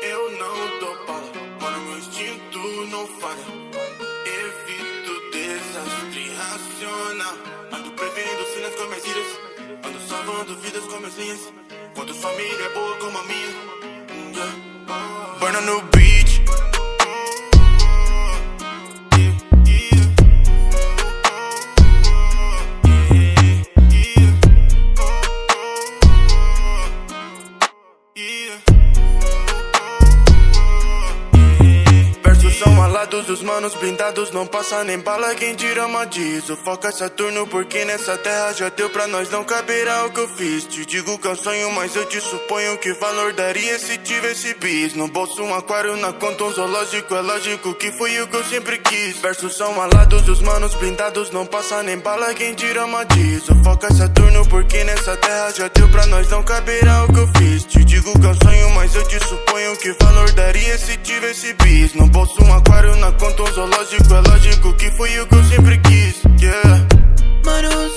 eu não dou bala, mano, meu instinto não falha. Evito desastre racional. Ando prevendo cenas com minhas iras, ando salvando vidas com minhas linhas. Quando família é boa como a minha, burn no beat. São alados, os manos blindados, não passa nem bala quem tira madiz. O foco é Saturno porque nessa terra já deu pra nós, não caberá o que eu fiz. Te digo que é um sonho, mas eu te suponho que valor daria se tivesse bis. No bolso um aquário, na conta um zoológico, é lógico que foi o que eu sempre quis. Versos são alados, os manos blindados, não passa nem bala quem tira madiz. O foco é Saturno porque nessa terra já deu pra nós, não caberá o que eu fiz. Te digo que é um sonho, mas eu te suponho que valor daria se tivesse bis. No bolso um aquário, na conta um zoológico, é lógico que foi o que eu sempre quis. Yeah. Manos,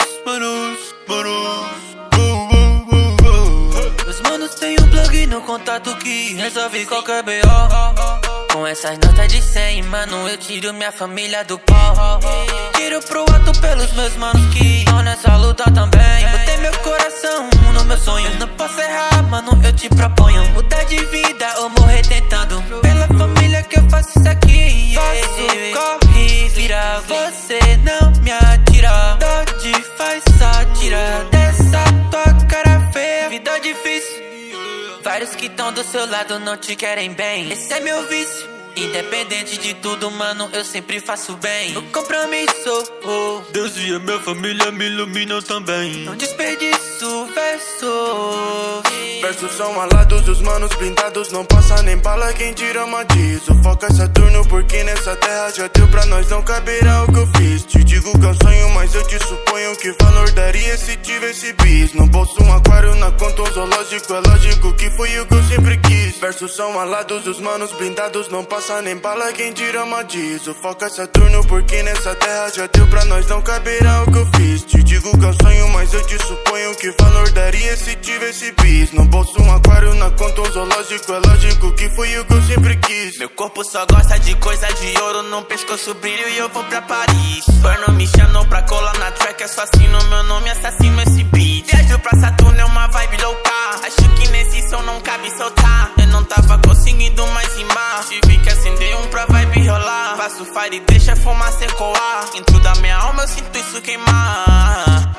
os manos tem um plug no contato que resolve qualquer B.O. Com essas notas de 100, mano, eu tiro minha família do pau. Tiro pro alto pelos meus manos que estão nessa luta também. Botei meu coração no meu sonho, não posso errar, mano, eu te proponho mudar de vida ou morrer tentando. Pela família que eu faço isso aqui, faço corre, vira, você não me atira. Dodge faz sátira dessa tua cara feia, vida difícil. Vários que tão do seu lado não te querem bem, esse é meu vício. Independente de tudo, mano, eu sempre faço bem. No compromisso, Deus e a minha família me iluminam também. não desperdiço versos. Versos são alados, os manos blindados, não passa nem bala quem tira madiz. O foco é Saturno porque nessa terra já deu pra nós, não caberá o que eu fiz. Te digo que é um sonho, mas eu te suponho que valor daria se tivesse bis. No bolso um aquário, na conta um zoológico, é lógico que foi o que eu sempre quis. Versos são alados, os manos blindados, não passa nem bala quem tira madiz. O foco é Saturno porque nessa terra já deu pra nós, não caberá o que eu fiz. Te digo que é um sonho, mas eu te suponho que valor daria se tivesse bis. No bolso um aquário, na conta um zoológico, é lógico que foi o que eu sempre quis. Meu corpo só gosta de coisa de ouro, no pescoço brilho e eu vou pra Paris. Burn me chamou pra colar na track, é só assino meu nome, assassino esse beat. Viajo pra Saturno, é uma vibe louca, acho que nesse som não cabe soltar. Eu não tava conseguindo mais rimar, tive que acender um pra vibe rolar. Faço fire e deixa a fumaça ecoar, dentro da minha alma eu sinto isso queimar.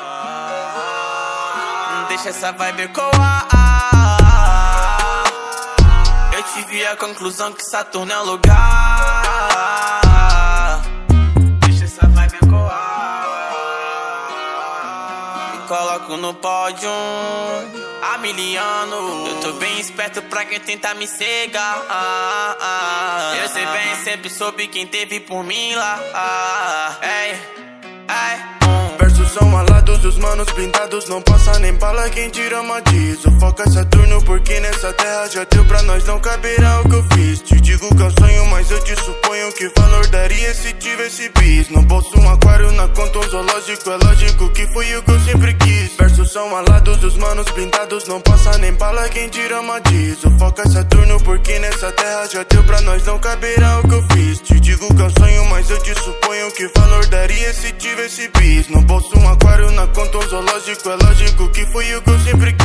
Deixa essa vibe ecoar. Eu tive a conclusão que Saturno é um lugar. Deixa essa vibe ecoar. Me coloco no pódio há miliano. Eu tô bem esperto pra quem tenta me cegar. Eu sei bem, sempre soube quem teve por mim lá. Versos são alados, os manos blindados, não passa nem bala quem tira madiz. O foco é Saturno porque nessa terra já deu pra nós, não caberá o que eu fiz. Te digo que é um sonho, mas eu te suponho que valor daria se tivesse bis. No bolso um aquário, na conta um zoológico, é lógico que foi o que eu sempre quis. Versos são alados, os manos blindados, não passa nem bala quem tira madiz. O foco é Saturno porque nessa terra já deu pra nós, não caberá o que eu fiz. Te digo que é um sonho, mas eu te suponho que valor daria se tivesse bis. No bolso um aquário, na conta um zoológico, é lógico que foi o que eu sempre quis.